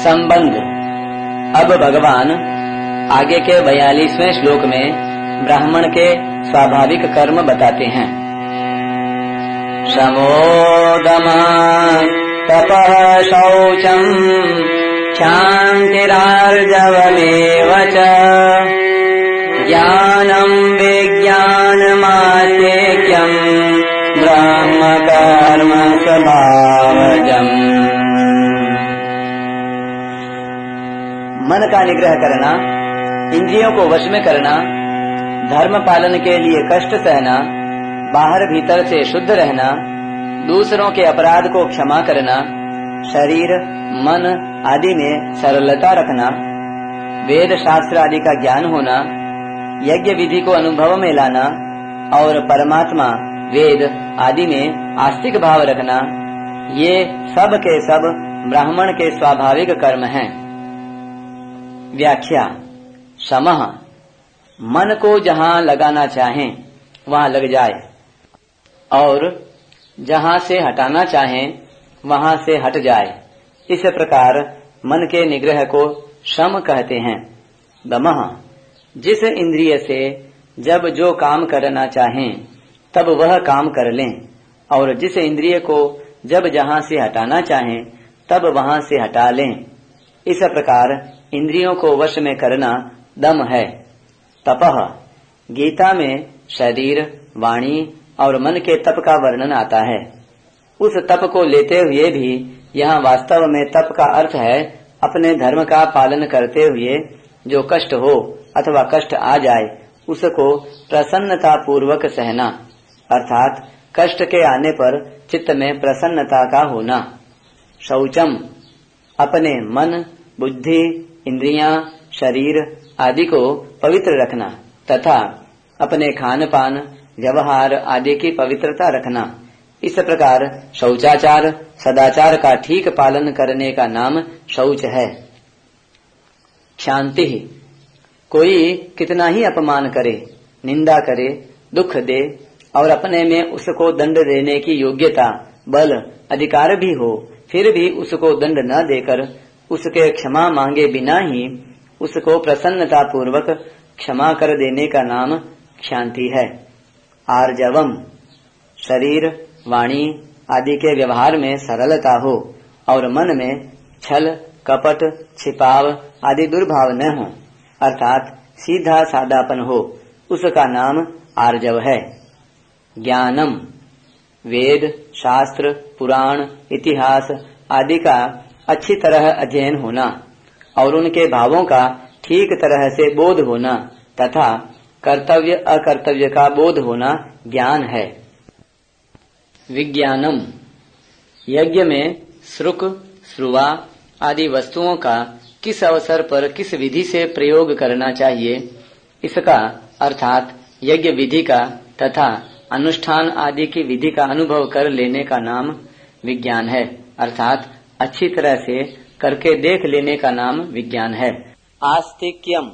संबंध। अब भगवान आगे के 42वें श्लोक में ब्राह्मण के स्वाभाविक कर्म बताते हैं। शमोदम तपः शौचम् क्षान्तिरार्जवमेव च ज्ञानम् विज्ञानमास्तिक्यम् ब्रह्म कर्म स्वभावजम्। मन का निग्रह करना, इंद्रियों को वश में करना, धर्म पालन के लिए कष्ट सहना, बाहर भीतर से शुद्ध रहना, दूसरों के अपराध को क्षमा करना, शरीर मन आदि में सरलता रखना, वेद शास्त्र आदि का ज्ञान होना, यज्ञ विधि को अनुभव में लाना और परमात्मा वेद आदि में आस्तिक भाव रखना, ये सब के सब ब्राह्मण के स्वाभाविक कर्म हैं। व्याख्या। समः, मन को जहाँ लगाना चाहें वहाँ लग जाए और जहाँ से हटाना चाहें वहाँ से हट जाए। इस प्रकार मन के निग्रह को शम कहते हैं। दमः, जिस इंद्रिय से जब जो काम करना चाहें तब वह काम कर लें और जिस इंद्रिय को जब जहाँ से हटाना चाहें तब वहाँ से हटा लें। इस प्रकार इंद्रियों को वश में करना दम है। तपः, गीता में शरीर वाणी और मन के तप का वर्णन आता है। उस तप को लेते हुए भी यहाँ वास्तव में तप का अर्थ है अपने धर्म का पालन करते हुए जो कष्ट हो अथवा कष्ट आ जाए उसको प्रसन्नता पूर्वक सहना, अर्थात कष्ट के आने पर चित्त में प्रसन्नता का होना। शौचम, अपने मन बुद्धि इंद्रियां शरीर आदि को पवित्र रखना तथा अपने खान पान व्यवहार आदि की पवित्रता रखना। इस प्रकार शौचाचार सदाचार का ठीक पालन करने का नाम शौच है। क्षांति, कोई कितना ही अपमान करे, निंदा करे, दुख दे और अपने में उसको दंड देने की योग्यता बल अधिकार भी हो फिर भी उसको दंड न देकर उसके क्षमा मांगे बिना ही उसको प्रसन्नता पूर्वक क्षमा कर देने का नाम क्षांति है। आर्जवम, शरीर वाणी आदि के व्यवहार में सरलता हो और मन में छल कपट छिपाव आदि दुर्भाव न हो, अर्थात सीधा सादापन हो, उसका नाम आर्जव है। ज्ञानम, वेद शास्त्र पुराण इतिहास आदि का अच्छी तरह अध्ययन होना और उनके भावों का ठीक तरह से बोध होना तथा कर्तव्य अकर्तव्य का बोध होना ज्ञान है। विज्ञानम, यज्ञ में श्रुक श्रुवा आदि वस्तुओं का किस अवसर पर किस विधि से प्रयोग करना चाहिए इसका, अर्थात यज्ञ विधि का तथा अनुष्ठान आदि की विधि का अनुभव कर लेने का नाम विज्ञान है, अर्थात अच्छी तरह से करके देख लेने का नाम विज्ञान है। आस्तिक्यम,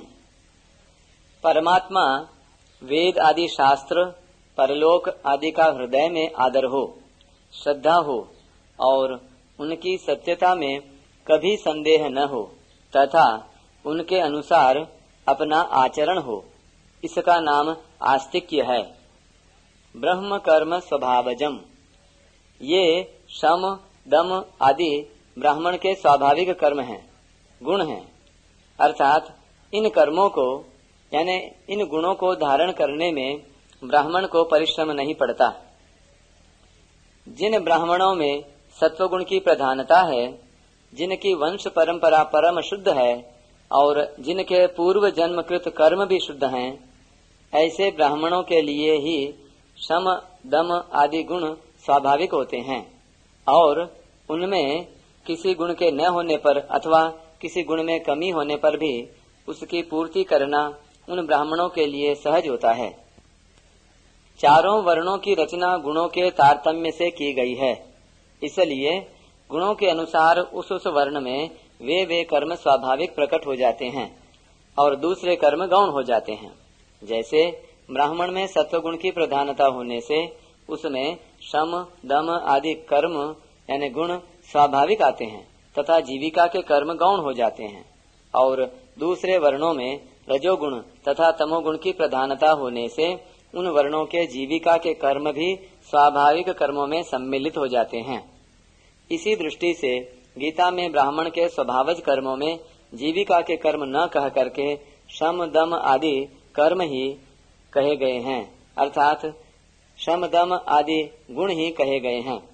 परमात्मा वेद आदि शास्त्र परलोक आदि का हृदय में आदर हो, श्रद्धा हो और उनकी सत्यता में कभी संदेह न हो तथा उनके अनुसार अपना आचरण हो, इसका नाम आस्तिक्य है। ब्रह्म कर्म स्वभावजम, ये शम दम आदि ब्राह्मण के स्वाभाविक कर्म हैं, गुण हैं, अर्थात इन कर्मों को यानी इन गुणों को धारण करने में ब्राह्मण को परिश्रम नहीं पड़ता। जिन ब्राह्मणों में सत्वगुण की प्रधानता है, जिनकी वंश परंपरा परम शुद्ध है और जिनके पूर्व जन्मकृत कर्म भी शुद्ध हैं, ऐसे ब्राह्मणों के लिए ही शम दम आदि गुण स्वाभाविक होते हैं और उनमें किसी गुण के न होने पर अथवा किसी गुण में कमी होने पर भी उसकी पूर्ति करना उन ब्राह्मणों के लिए सहज होता है। चारों वर्णों की रचना गुणों के तारतम्य से की गई है, इसलिए गुणों के अनुसार उस वर्ण में वे कर्म स्वाभाविक प्रकट हो जाते हैं और दूसरे कर्म गौण हो जाते हैं। जैसे ब्राह्मण में सत्वगुण की प्रधानता होने से उसमें शम दम आदि कर्म यानी गुण स्वाभाविक आते हैं तथा जीविका के कर्म गौण हो जाते हैं और दूसरे वर्णों में रजोगुण तथा तमोगुण की प्रधानता होने से उन वर्णों के जीविका के कर्म भी स्वाभाविक कर्मों में सम्मिलित हो जाते हैं। इसी दृष्टि से गीता में ब्राह्मण के स्वभावज कर्मों में जीविका के कर्म न कह करके श्रम दम आदि कर्म ही कहे गए हैं, अर्थात श्रम दम आदि गुण ही कहे गए हैं।